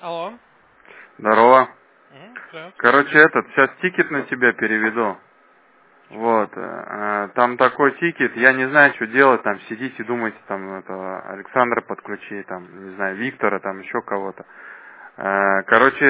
Алло. Здорово. Здравствуйте. Короче, сейчас тикет на тебя переведу. Вот. Там такой тикет, я не знаю, что делать, там сидите, думаете, там этого Александра подключи, там, не знаю, Виктора, там еще кого-то. Короче,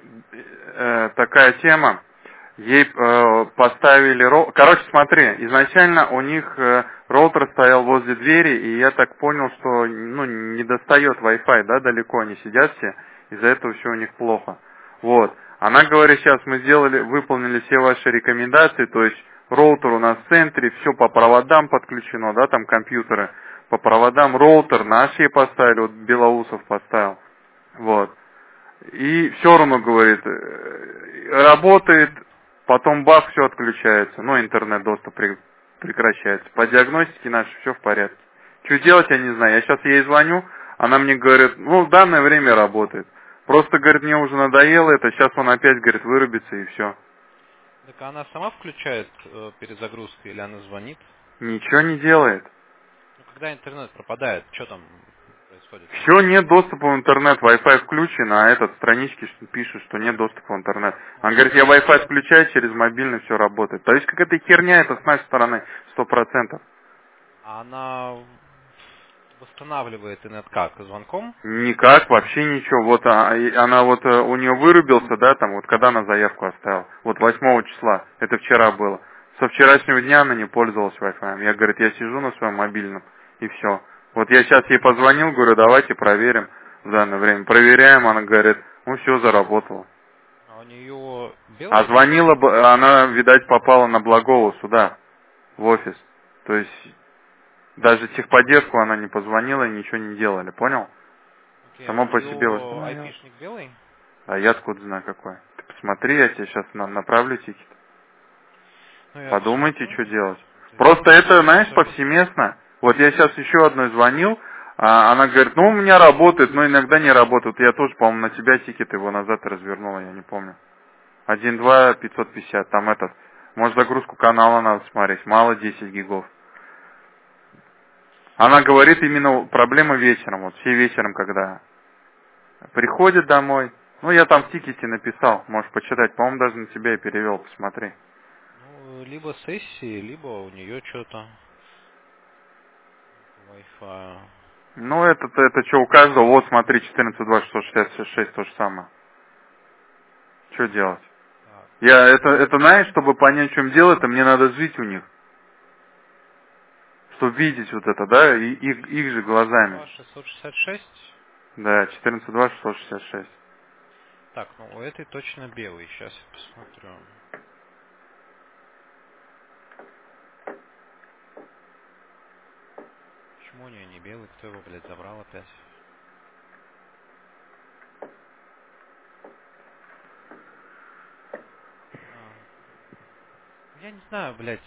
такая тема. Ей поставили короче, смотри, изначально у них роутер стоял возле двери, и я так понял, что ну, не достает Wi-Fi, да, далеко они сидят все, из-за этого все у них плохо. Вот. Она говорит, сейчас мы выполнили все ваши рекомендации, то есть роутер у нас в центре, все по проводам подключено, да, там компьютеры, по проводам роутер наш ей поставили, вот Белоусов поставил. Вот. И все равно, говорит, работает, потом бах, все отключается. Ну, интернет доступ прекращается. По диагностике нашей все в порядке. Что делать, я не знаю. Я сейчас ей звоню, она мне говорит, ну, в данное время работает. Просто, говорит, мне уже надоело это, сейчас он опять, говорит, вырубится и все. Так она сама включает перезагрузку или она звонит? Ничего не делает. Ну, когда интернет пропадает, что там происходит? Все, нет доступа в интернет, Wi-Fi включен, а этот странички пишут, что нет доступа в интернет. Он говорит, я Wi-Fi включаю, через мобильный все работает. То есть какая-то херня это с нашей стороны, 100%. А она восстанавливает интернет как? Звонком? Никак, вообще ничего. Вот она вот, у нее вырубился, да, там, вот когда она заявку оставила. Вот 8 числа, это вчера было. Со вчерашнего дня она не пользовалась Wi-Fi. Я, говорит, я сижу на своем мобильном, и все. Вот я сейчас ей позвонил, говорю, давайте проверим в данное время. Проверяем, она говорит, ну все, заработало. А у нее А белый? звонила, она, видать, попала на Благову сюда, в офис. То есть, даже техподдержку она не позвонила и ничего не делали, понял? Окей, а у Само по нее себе восстановилось. айпишник белый? А я откуда знаю какой? Ты посмотри, я тебе сейчас направлю тикет. Ну, я Подумайте, посмотрю. что делать. Это Просто это, знаешь, 160. повсеместно. Вот я сейчас еще одной звонил, она говорит, ну у меня работает, но иногда не работает. Я тоже, по-моему, на тебя тикет его назад развернула, я не помню. 1.2 550, там этот. Может, загрузку канала надо смотреть, мало 10 гигов. Она говорит именно проблема вечером, вот все вечером, когда приходит домой. Ну, я там в тикете написал, можешь почитать, по-моему, даже на тебя и перевел, посмотри. Ну, либо сессии, либо у нее что-то Wi-Fi. Ну, это что, у каждого, вот смотри, 14.2.666, то же самое. Что делать? Так, Это, знаешь, чтобы понять, в чем дело, это мне надо жить у них. Чтобы видеть вот это, да, и их же глазами. 14.2.666. Да, 14.2.666. Так, ну у этой точно белый. Сейчас я посмотрю. Почему у нее не белый? Кто его, блядь, забрал опять? А, я не знаю, блядь.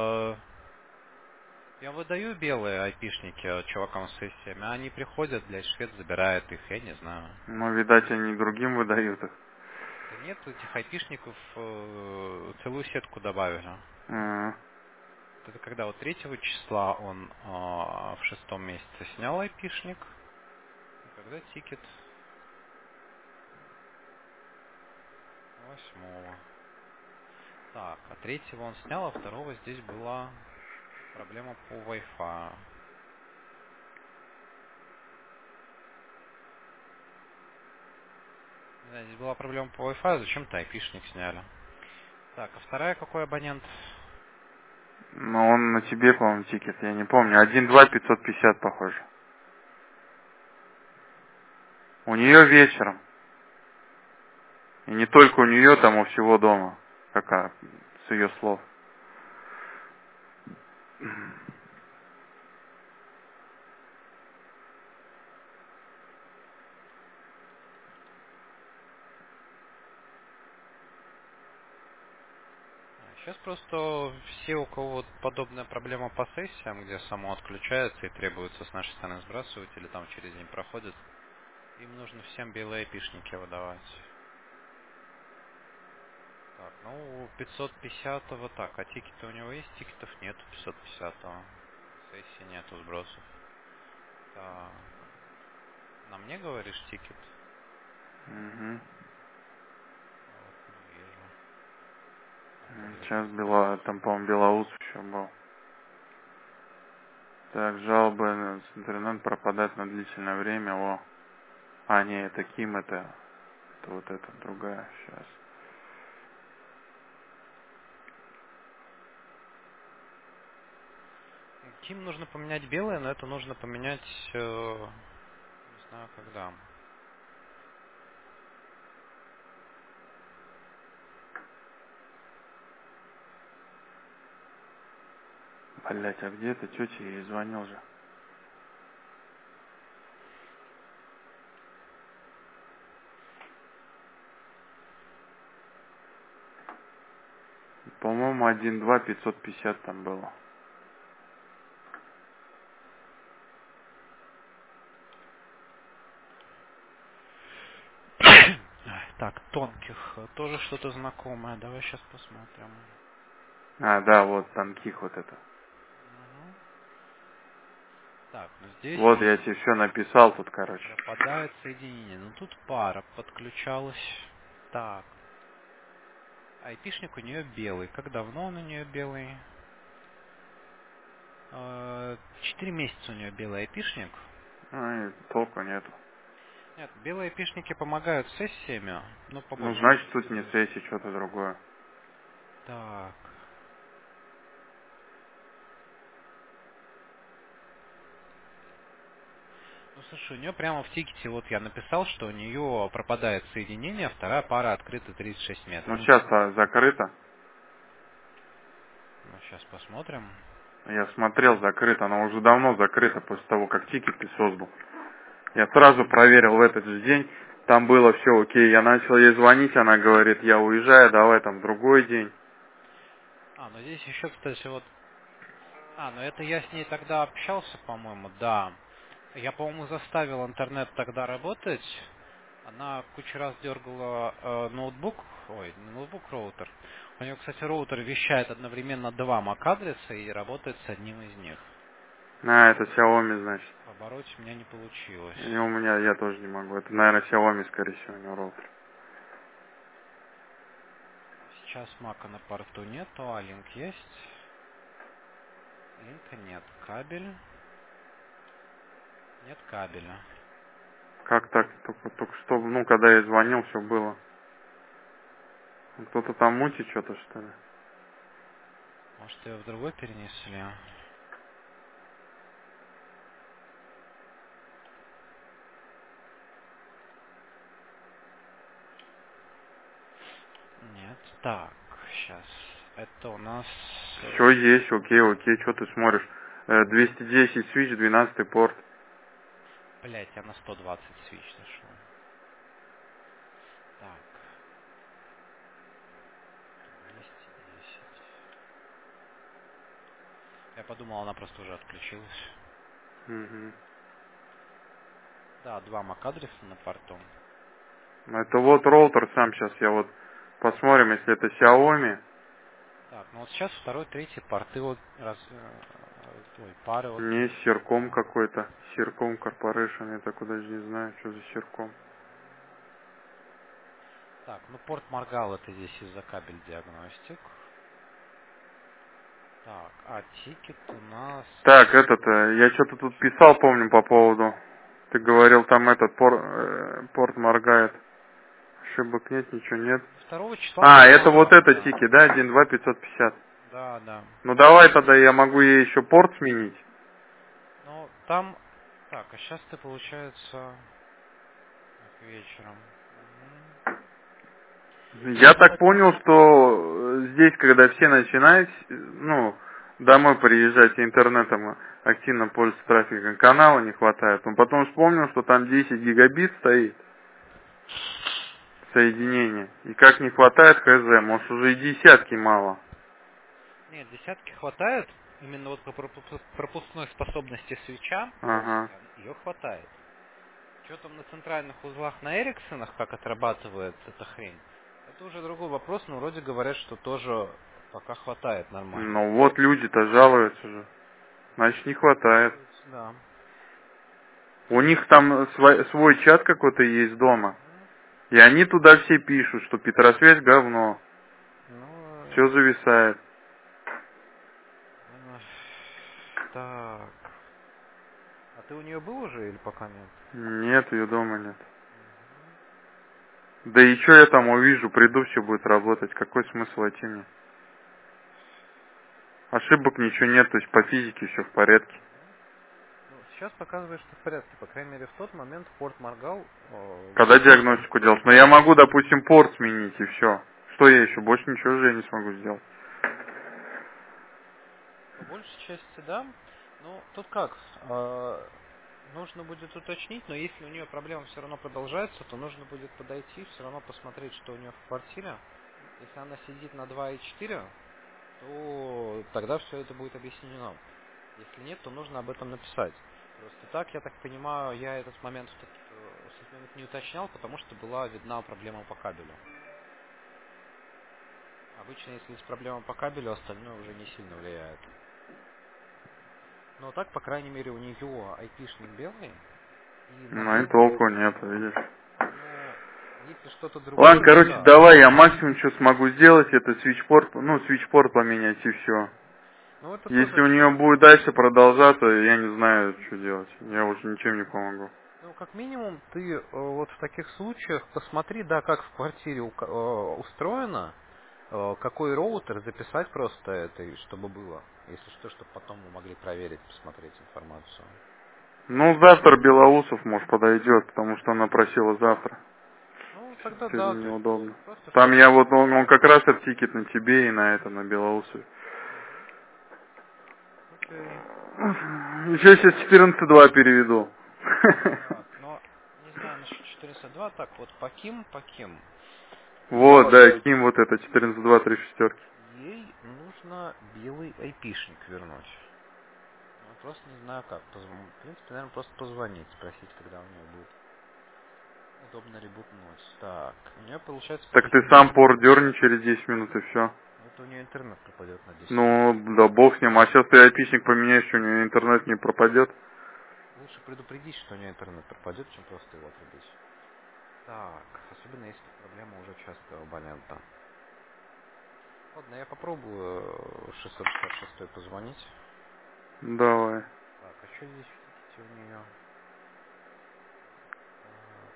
Я выдаю белые айпишники чувакам с сессиями, а они приходят, блядь, швед забирает их, я не знаю. Ну, видать, они другим выдают их. Да нет, этих айпишников целую сетку добавили. М. Это когда вот 3 числа он в 6 месяце снял айпишник, и когда тикет 8. Так, а 3 он снял, а 2 здесь была проблема по Wi-Fi. Не знаю, здесь была проблема по Wi-Fi, зачем-то айпишник сняли. Так, а вторая какой абонент? Ну, он на тебе, по-моему, тикет, я не помню. 1.2 550, похоже. У нее вечером. И не только у нее, там у всего дома. Какая, с ее слов. Сейчас просто все, у кого вот подобная проблема по сессиям, где само отключается и требуется с нашей стороны сбрасывать, или там через день проходит, им нужно всем белые айпишники выдавать. Так, ну, у 550-го так, а тикеты у него есть? Тикетов нету 550-го. Сессии нету сбросов. Так, на мне говоришь тикет? Угу. Вот, не вижу. Сейчас Обновился. там, по-моему, Белоус еще был. Так, жалобы с интернет пропадает на длительное время. О. А, не, это Ким, это вот эта другая. Сейчас. Ким нужно поменять белое, но это нужно поменять, не знаю когда. Блять, а где это тетя? Я ей звонил же. По-моему, 1.2 550 там было. Так, тонких. Тоже что-то знакомое. Давай сейчас посмотрим. А, да, вот, танких вот это. Мгм. Так, ну здесь Вот я тебе все написал тут, короче. пропадает соединение. Ну тут пара подключалась. Так. Айпишник у нее белый. Как давно он у нее белый? 4 месяца у нее белый айпишник. Ай, толку нету. Нет, белые айпишники помогают с сессиями, но по Ну, большей значит, тут части. не сессия, что-то другое. Так. Ну слушай, у нее прямо в тикете вот я написал, что у нее пропадает соединение, вторая пара открыта 36 Ну, метров. сейчас-то закрыто. Ну, сейчас посмотрим. Я смотрел, закрыто. Она уже давно закрыта после того, как тикет ты создал. Я сразу проверил в этот же день. Там было все окей. Я начал ей звонить, она говорит, я уезжаю, давай там другой день. Ну здесь еще, кстати, вот... ну это я с ней тогда общался, по-моему, да. Я, по-моему, заставил интернет тогда работать. Она кучу раз дергала ноутбук, не ноутбук, роутер. У нее, кстати, роутер вещает одновременно два MAC-адреса и работает с одним из них. А, это Xiaomi, значит. Побороть у меня не получилось. И у меня, я тоже не могу. Это, наверное, Xiaomi, скорее всего, у него роутер. Сейчас мака на порту нету, а линк есть. Линка нет. Кабель. Нет кабеля. Как так? Только что, ну, когда я звонил, все было. Кто-то там мутит что-то, что ли? Может, ее в другой перенесли? Нет. Так, сейчас. Это у нас... Все есть, окей, окей, что ты смотришь? 210 свич, 12 порт. Блять, я на 120 свич нашел. Так. 210. Я подумал, она просто уже отключилась. Угу. Да, два MAC-адреса на порту. Это вот роутер сам сейчас, я вот посмотрим, если это Xiaomi. Так, ну вот сейчас второй, третий порты вот пары Не, окей. Сирком Да. какой-то. Сирком Corporation, я такой даже не знаю, что за Сирком. Так, ну порт моргал это здесь из-за кабель диагностик. Так, а тикет у нас... Так, я что-то тут писал, помню, по поводу. Ты говорил, там этот порт моргает. Ошибок нет, ничего нет. 2 числа А, порт это вот моргал, это да. тики, да, 1.2 550. Да, да. Ну давай тогда я могу ей еще порт сменить. Ну, там... Так, а сейчас ты, получается... Так, вечером. Я Ну, так понял, что здесь, когда все начинают, ну, домой приезжать и интернетом активно пользоваться трафиком, канала не хватает. Он потом вспомнил, что там 10 гигабит стоит соединение. И как не хватает, хз, может уже и десятки мало. нет, десятки хватает. Именно вот по пропускной способности свеча Ага. ее хватает. Что там на центральных узлах на Эриксонах, как отрабатывает эта хрень, это уже другой вопрос, но вроде говорят, что тоже пока хватает нормально. Ну вот люди-то жалуются же. Значит не хватает. Жалуются, да. У них там свой чат какой-то есть дома. И они туда все пишут, что Петросвязь говно. Ну, Все зависает. э, так. А ты у нее был уже или пока нет? Нет, ее дома нет. Да и что я там увижу, приду, все будет работать. Какой смысл идти мне? Ошибок ничего нет, то есть по физике все в порядке. Ну, сейчас показывает, что в порядке. По крайней мере, в тот момент порт моргал, Когда говорил, что диагностику делать? Но я могу, допустим, порт сменить и все. Что я еще? Больше ничего же я не смогу сделать. по большей части да. Ну, тут как? Нужно будет уточнить, но если у нее проблема все равно продолжается, то нужно будет подойти, все равно посмотреть, что у нее в квартире. Если она сидит на 2,4, то тогда все это будет объяснено. Если нет, то нужно об этом написать. Просто так, я так понимаю, я этот момент не уточнял, потому что была видна проблема по кабелю. Обычно, если есть проблема по кабелю, остальное уже не сильно влияет. Но так, по крайней мере, у нее айпишник белый, и на Ну и выходе, толку нет, видишь. ну, если что-то Ладно, другое, то короче, да. давай, я максимум, что смогу сделать, это свитчпорт, ну, свитчпорт поменять и все. Ну, это Если тоже у нее чисто. будет дальше продолжаться, я не знаю, что делать. Я уже ничем не помогу. Ну, как минимум, ты вот в таких случаях посмотри, да, как в квартире устроено, какой роутер записать просто это, и чтобы было. Если что, чтобы потом мы могли проверить, посмотреть информацию. Ну, завтра Белоусов, может, подойдет, потому что она просила завтра. Ну, тогда да, Сегодня то есть неудобно. просто Там чтобы я мы вот, могли он как раз проверить. этот тикет на тебе и на это, на Белоусове. Окей. Еще сейчас 14.2 переведу. Так, но не знаю насчет 402, так вот, Паким, Вот, да, Ким вот это 14.2 3 шестерки. ей нужно белый айпишник вернуть. Ну, просто не знаю как. В принципе, наверное, просто позвонить, спросить, когда у нее будет удобно ребутнуть. Так, у нее получается Так после ты сам порт дерни через 10 минут и все. это у нее интернет пропадет на 10 минут. Ну, да бог с ним. А сейчас ты айпишник поменяешь, что у него интернет не пропадет. Лучше предупредить, что у нее интернет пропадет, чем просто его отрубить. Так, особенно если проблема уже частого абонента. Ладно, я попробую 666 позвонить. Давай. Так, а что здесь в тикете у нее? Так,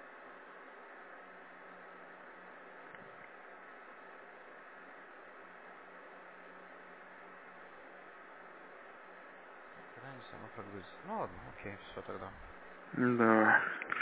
когда они сама прогрузятся? Ну ладно, окей, все тогда. Давай.